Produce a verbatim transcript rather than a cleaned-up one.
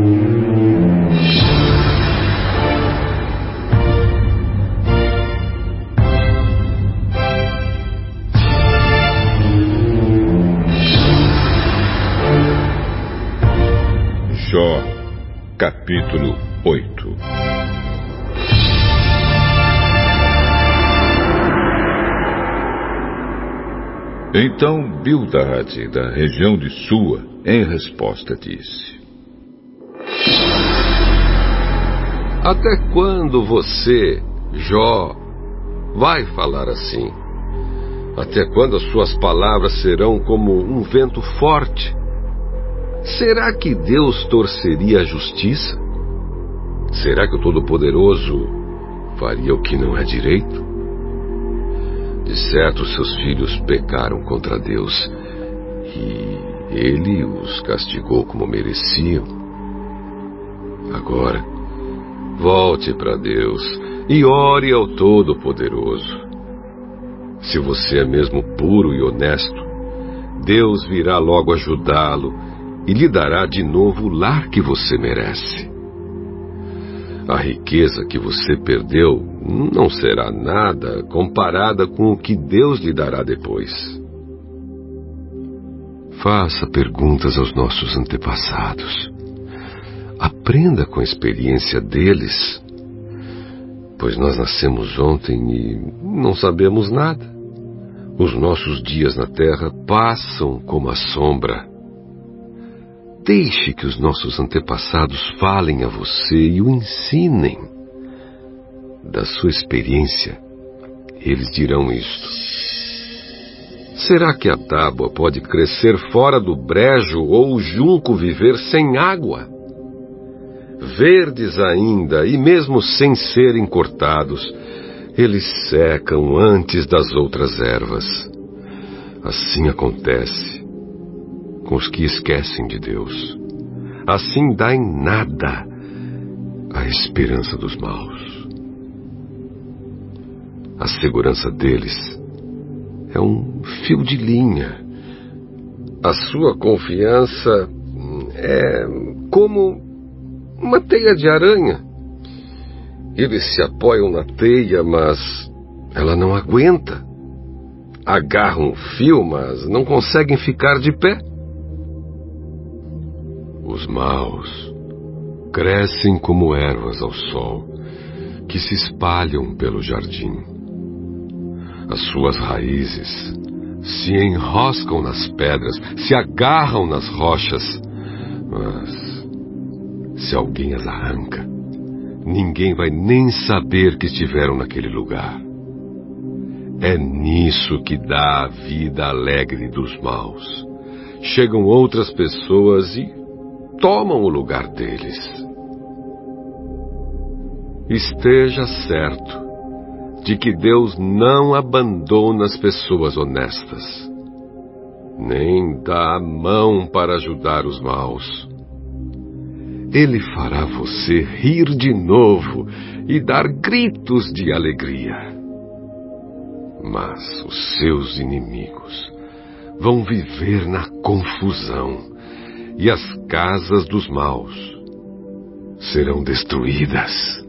Jó, capítulo oito. Então Bildad, da região de Sua, em resposta disse: Até quando você, Jó, vai falar assim? Até quando as suas palavras serão como um vento forte? Será que Deus torceria a justiça? Será que o Todo-Poderoso faria o que não é direito? De certo, seus filhos pecaram contra Deus e Ele os castigou como mereciam. Agora, volte para Deus e ore ao Todo-Poderoso. Se você é mesmo puro e honesto, Deus virá logo ajudá-lo e lhe dará de novo o lar que você merece. A riqueza que você perdeu não será nada comparada com o que Deus lhe dará depois. Faça perguntas aos nossos antepassados. Aprenda com a experiência deles, pois nós nascemos ontem e não sabemos nada. Os nossos dias na terra passam como a sombra. Deixe que os nossos antepassados falem a você e o ensinem. Da sua experiência, eles dirão isto. Será que a tábua pode crescer fora do brejo ou o junco viver sem água? Verdes ainda, e mesmo sem serem cortados, eles secam antes das outras ervas. Assim acontece com os que esquecem de Deus. Assim dá em nada a esperança dos maus. A segurança deles é um fio de linha. A sua confiança é como uma teia de aranha. Eles se apoiam na teia, mas ela não aguenta. Agarram o fio, mas não conseguem ficar de pé. Os maus crescem como ervas ao sol, que se espalham pelo jardim. As suas raízes se enroscam nas pedras, se agarram nas rochas, mas se alguém as arranca, ninguém vai nem saber que estiveram naquele lugar. É nisso que dá a vida alegre dos maus. Chegam outras pessoas e tomam o lugar deles. Esteja certo de que Deus não abandona as pessoas honestas, nem dá a mão para ajudar os maus. Ele fará você rir de novo e dar gritos de alegria. Mas os seus inimigos vão viver na confusão, e as casas dos maus serão destruídas.